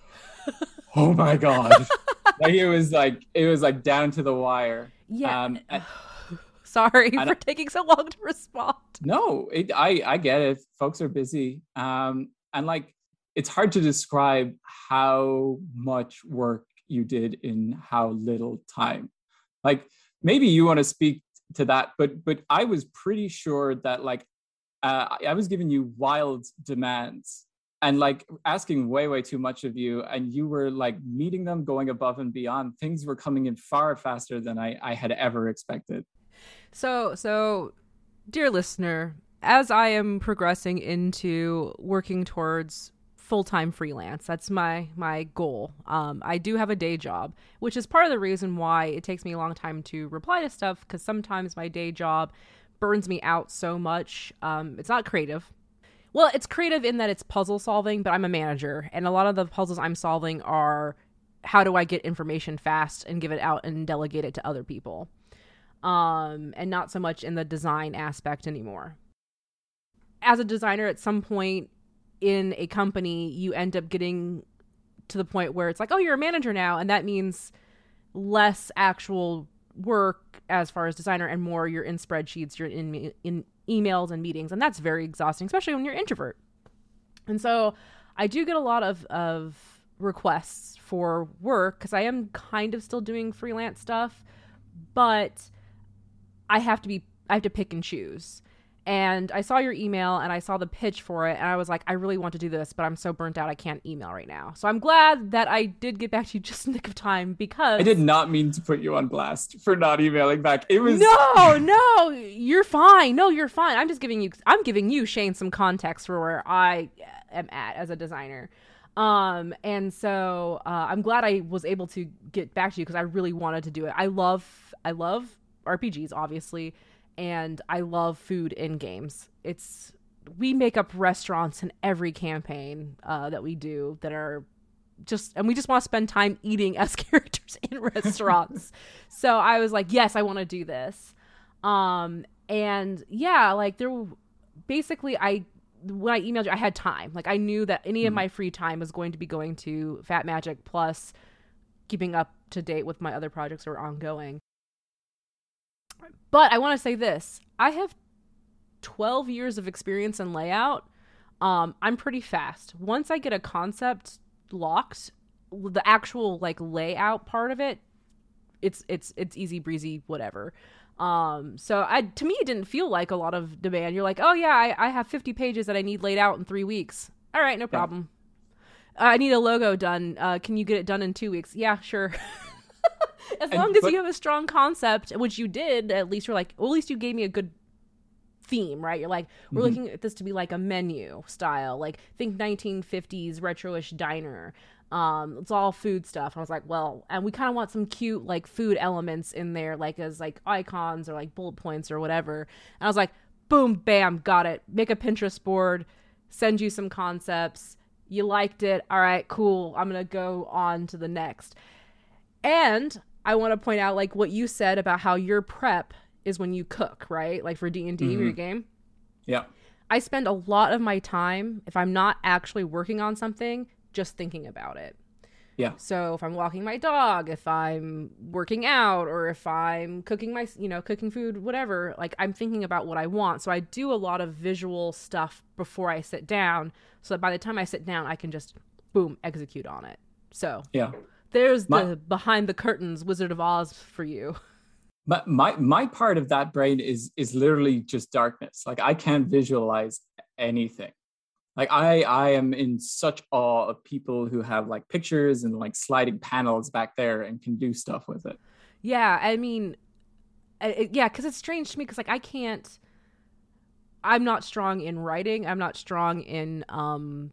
oh my God. Like it was like, it was like down to the wire. Yeah. Um, and, Sorry and for taking so long to respond. No, it, I, I get it. Folks are busy. Um, and like, it's hard to describe how much work you did in how little time. Like maybe you want to speak to that, but but I was pretty sure that like uh, I was giving you wild demands and like asking way way too much of you, and you were like meeting them, going above and beyond. Things were coming in far faster than I, I had ever expected. So so, dear listener, as I am progressing into working towards full-time freelance, that's my my goal. um I do have a day job, which is part of the reason why it takes me a long time to reply to stuff, because sometimes my day job burns me out so much. Um it's not creative. Well, it's creative in that it's puzzle solving, but I'm a manager, and a lot of the puzzles I'm solving are how do I get information fast and give it out and delegate it to other people, um and not so much in the design aspect anymore. As a designer, at some point in a company, you end up getting to the point where it's like, oh, you're a manager now. And that means less actual work as far as designer and more you're in spreadsheets, you're in, in emails and meetings. And that's very exhausting, especially when you're an introvert. And so I do get a lot of, of requests for work because I am kind of still doing freelance stuff, but I have to be, I have to pick and choose. And I saw your email and I saw the pitch for it and I was like, I really want to do this, but I'm so burnt out I can't email right now. So I'm glad that I did get back to you just in the nick of time, because I did not mean to put you on blast for not emailing back. It was No, no, you're fine. No, you're fine. I'm just giving you I'm giving you, Shane, some context for where I am at as a designer. Um and so uh, I'm glad I was able to get back to you because I really wanted to do it. I love I love R P Gs, obviously. And I love food in games. It's we make up restaurants in every campaign uh, that we do that are just, and we just want to spend time eating as characters in restaurants. So I was like, yes, I want to do this. Um, and yeah, like there, basically, I when I emailed you, I had time. Like I knew that any mm-hmm. of my free time was going to be going to Fat Magic, plus keeping up to date with my other projects that are ongoing. But I want to say this. I have twelve years of experience in layout. Um, I'm pretty fast. Once I get a concept locked, the actual like layout part of it, it's it's it's easy breezy, whatever. Um, so I to me it didn't feel like a lot of demand. You're like, oh yeah, I, I have fifty pages that I need laid out in three weeks. All right, no problem. Yeah. Uh, I need a logo done. Uh, can you get it done in two weeks? Yeah, sure. As long and, as but, you have a strong concept, which you did, at least you're like, well, at least you gave me a good theme, right? You're like, we're mm-hmm. looking at this to be like a menu style, like think nineteen fifties retro-ish diner. Um, it's all food stuff. I was like, well, and we kind of want some cute like food elements in there, like as like icons or like bullet points or whatever. And I was like, boom, bam, got it. Make a Pinterest board, send you some concepts. You liked it. All right, cool. I'm going to go on to the next. And I want to point out like what you said about how your prep is when you cook, right? Like for D and D, mm-hmm. your game. Yeah. I spend a lot of my time, if I'm not actually working on something, just thinking about it. Yeah. So if I'm walking my dog, if I'm working out, or if I'm cooking my, you know, cooking food, whatever, like I'm thinking about what I want. So I do a lot of visual stuff before I sit down, so that by the time I sit down, I can just boom, execute on it. So yeah, there's my, the behind the curtains Wizard of Oz for you. My, my my part of that brain is is literally just darkness. Like I can't visualize anything. Like I I am in such awe of people who have like pictures and like sliding panels back there and can do stuff with it. Yeah, I mean, it, yeah, because it's strange to me because like I can't. I'm not strong in writing. I'm not strong in um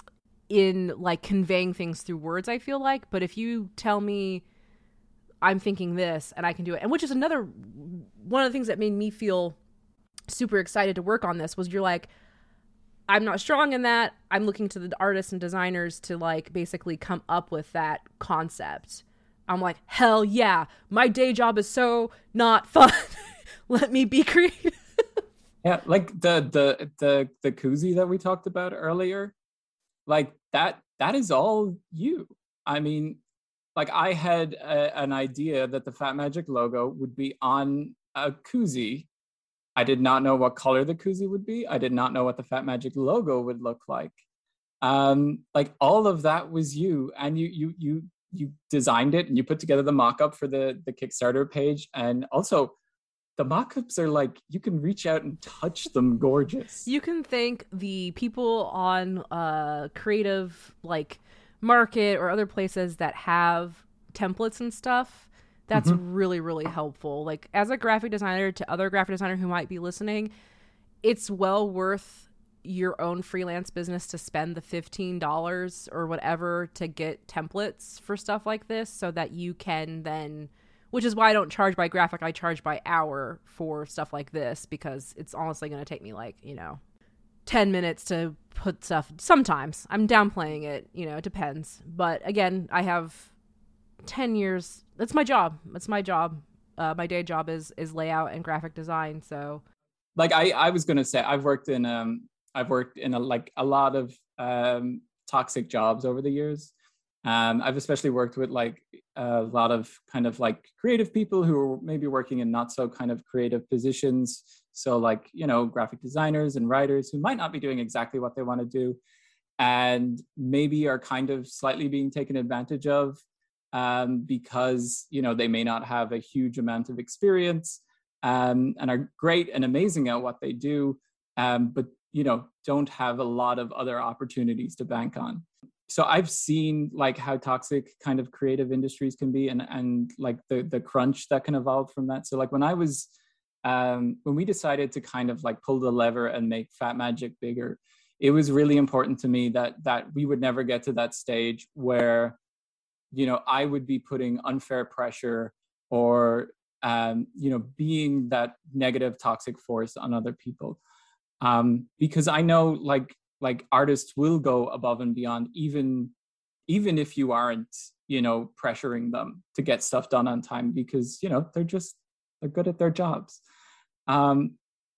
in like conveying things through words. I feel like, but if you tell me I'm thinking this and I can do it, and which is another one of the things that made me feel super excited to work on this was you're like, I'm not strong in that. I'm looking to the artists and designers to like basically come up with that concept. I'm like, hell yeah, my day job is so not fun. Let me be creative. Yeah, like the the the the koozie that we talked about earlier, like that that is all you. I mean, like I had a, an idea that the Fat Magic logo would be on a koozie. I did not know what color the koozie would be. I did not know what the Fat Magic logo would look like. Um, like all of that was you, and you you you you designed it, and you put together the mock-up for the the Kickstarter page, and also the mock-ups are like you can reach out and touch them, gorgeous. You can thank the people on uh, Creative like Market or other places that have templates and stuff. That's mm-hmm. really, really helpful. Like as a graphic designer to other graphic designer who might be listening, it's well worth your own freelance business to spend the fifteen dollars or whatever to get templates for stuff like this so that you can then, which is why I don't charge by graphic, I charge by hour for stuff like this because it's honestly going to take me like, you know, ten minutes to put stuff. Sometimes I'm downplaying it, you know, it depends. But again, I have ten years. That's my job. That's my job. Uh, my day job is is layout and graphic design. So, like I, I was gonna say, I've worked in um, I've worked in a like a lot of um toxic jobs over the years. Um, I've especially worked with like a lot of kind of like creative people who are maybe working in not so kind of creative positions. So like, you know, graphic designers and writers who might not be doing exactly what they want to do and maybe are kind of slightly being taken advantage of um, because, you know, they may not have a huge amount of experience um, and are great and amazing at what they do, um, but, you know, don't have a lot of other opportunities to bank on. So I've seen like how toxic kind of creative industries can be and, and like the, the crunch that can evolve from that. So like when I was, um, when we decided to kind of like pull the lever and make Fat Magic bigger, it was really important to me that, that we would never get to that stage where, you know, I would be putting unfair pressure or, um, you know, being that negative toxic force on other people. Um, because I know like, like artists will go above and beyond, even, even if you aren't, you know, pressuring them to get stuff done on time because, you know, they're just, they're good at their jobs. Um,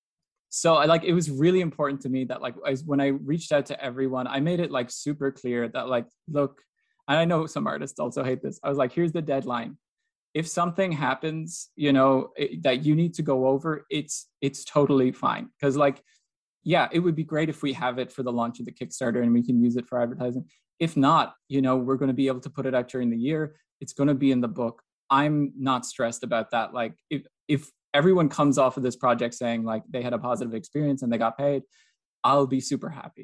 so I like, it was really important to me that like, I, when I reached out to everyone, I made it like super clear that like, look, and I know some artists also hate this. I was like, here's the deadline. If something happens, you know, it, that you need to go over, it's, it's totally fine. Cause like, yeah, it would be great if we have it for the launch of the Kickstarter and we can use it for advertising. If not, you know, we're going to be able to put it out during the year. It's going to be in the book. I'm not stressed about that. Like if, if everyone comes off of this project saying like they had a positive experience and they got paid, I'll be super happy.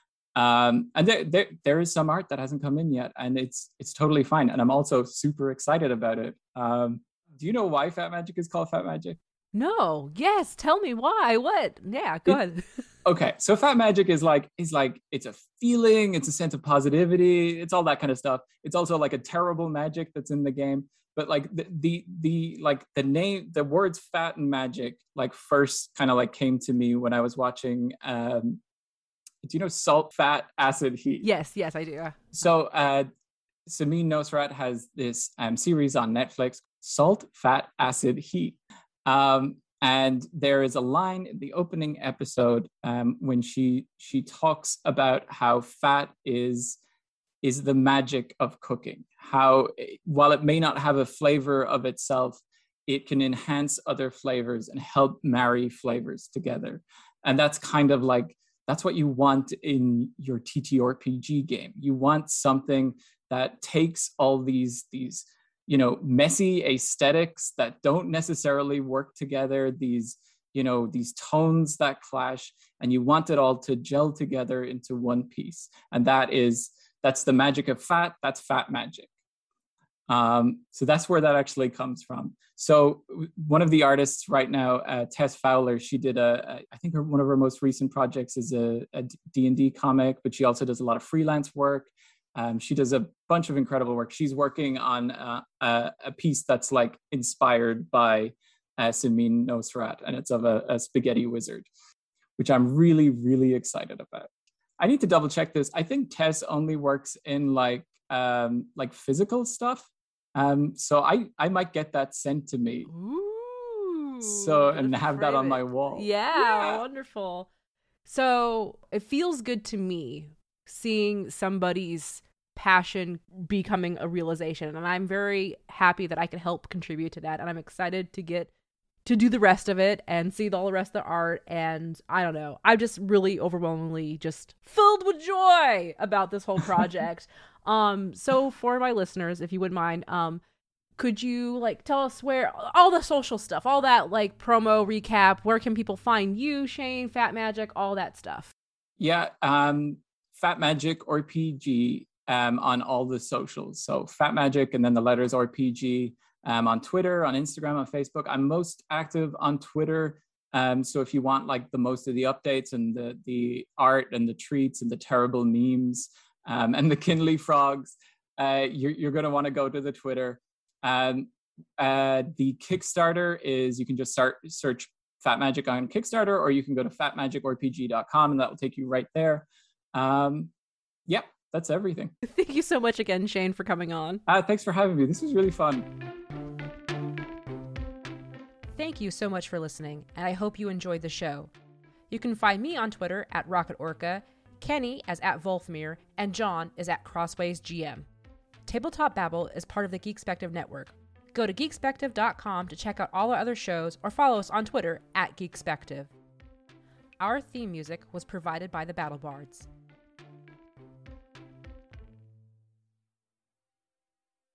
Um, and there, there, there is some art that hasn't come in yet and it's, it's totally fine. And I'm also super excited about it. Um, do you know why Fat Magic is called Fat Magic? No. Yes. Tell me why. What? Yeah. Go it, ahead. Okay. So Fat Magic is like, is like, it's a feeling, it's a sense of positivity. It's all that kind of stuff. It's also like a terrible magic that's in the game. But like the, the, the like the name, the words fat and magic, like first kind of like came to me when I was watching, um, do you know Salt, Fat, Acid, Heat? Yes. Yes, I do. So uh, Samin Nosrat has this um, series on Netflix, Salt, Fat, Acid, Heat. Um, and there is a line in the opening episode um, when she she talks about how fat is is the magic of cooking. How, while it may not have a flavor of itself, it can enhance other flavors and help marry flavors together. And that's kind of like, that's what you want in your T T R P G game. You want something that takes all these, these, you know, messy aesthetics that don't necessarily work together, these, you know, these tones that clash, and you want it all to gel together into one piece. And that is, that's the magic of fat. That's fat magic. Um, so that's where that actually comes from. So one of the artists right now, uh, Tess Fowler, she did a, a I think her, one of her most recent projects is a, a D and D comic, but she also does a lot of freelance work. Um, she does a bunch of incredible work. She's working on uh, a, a piece that's like inspired by uh, Samin Nosrat, and it's of a, a spaghetti wizard, which I'm really, really excited about. I need to double check this. I think Tess only works in like um, like physical stuff. Um, so I, I might get that sent to me. Ooh, so and have that on my wall. Yeah, yeah, wonderful. So it feels good to me seeing somebody's passion becoming a realization, and I'm very happy that I can help contribute to that, and I'm excited to get to do the rest of it and see all the rest of the art. And I don't know, I'm just really overwhelmingly just filled with joy about this whole project. um so for my listeners, if you wouldn't mind, um could you like tell us where all the social stuff, all that like promo recap, where can people find you, Shane, Fat Magic, all that stuff? Yeah, um Fat Magic R P G um on all the socials. So Fat Magic and then the letters R P G. Um, on Twitter, on Instagram, on Facebook. I'm most active on Twitter. Um, so if you want like the most of the updates and the the art and the treats and the terrible memes um, and the Kinley frogs, uh, you're, you're going to want to go to the Twitter. Um, uh, the Kickstarter is, you can just start search Fat Magic on Kickstarter, or you can go to fat magic r p g dot com and that will take you right there. Um, yep, that's everything. Thank you so much again, Shane, for coming on. Uh, thanks for having me. This was really fun. Thank you so much for listening, and I hope you enjoyed the show. You can find me on Twitter at Rocket Orca, Kenny as at Volfmir, and John is at Crossways G M. Tabletop Babble is part of the Geekspective Network. Go to geekspective dot com to check out all our other shows or follow us on Twitter at Geekspective. Our theme music was provided by the Battle Bards.